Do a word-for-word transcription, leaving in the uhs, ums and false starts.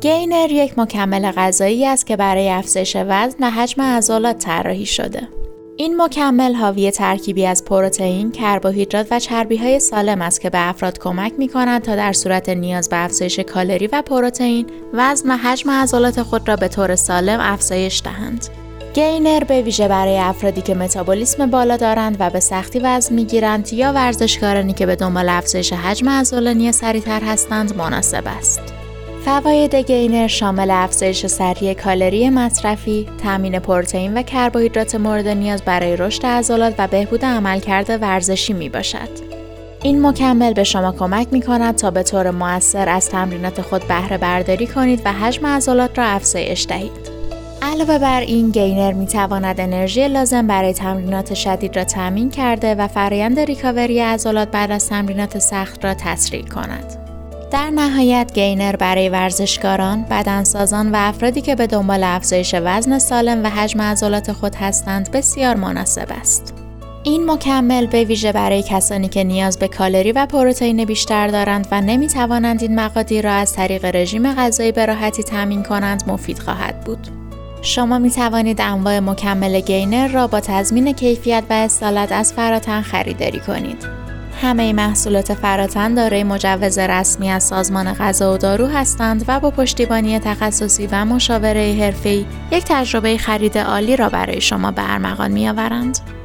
گینر یک مکمل غذایی است که برای افزایش وزن و حجم عضلات طراحی شده. این مکمل حاوی ترکیبی از پروتئین، کربوهیدرات و چربی‌های سالم است که به افراد کمک می‌کنند تا در صورت نیاز به افزایش کالری و پروتئین، وزن و حجم عضلات خود را به طور سالم افزایش دهند. گینر به ویژه برای افرادی که متابولیسم بالا دارند و به سختی وزن می‌گیرند یا ورزشکارانی که به دنبال افزایش حجم عضلانی سریع‌تر هستند مناسب است. فواید گینر شامل افزایش سریع کالری مصرفی، تامین پروتئین و کربوهیدرات مورد نیاز برای رشد عضلات و بهبود عملکرد ورزشی می باشد. این مکمل به شما کمک می کند تا به طور مؤثر از تمرینات خود بهره برداری کنید و حجم عضلات را افزایش دهید. علاوه بر این، گینر می تواند انرژی لازم برای تمرینات شدید را تامین کرده و فرآیند ریکاوری عضلات بعد از تمرینات سخت را تسریع کند. در نهایت، گینر برای ورزشکاران، بدنسازان و افرادی که به دنبال افزایش وزن سالم و حجم عضلات خود هستند بسیار مناسب است. این مکمل به ویژه برای کسانی که نیاز به کالری و پروتئین بیشتر دارند و نمی توانند این مقادیر را از طریق رژیم غذایی به راحتی تامین کنند مفید خواهد بود. شما می توانید انواع مکمل گینر را با تضمین کیفیت و اصالت از فراتن خریداری کنید. همه محصولات فراتن دارای مجوز رسمی از سازمان غذا و دارو هستند و با پشتیبانی تخصصی و مشاوره حرفه‌ای یک تجربه خرید عالی را برای شما به ارمغان می‌آورند.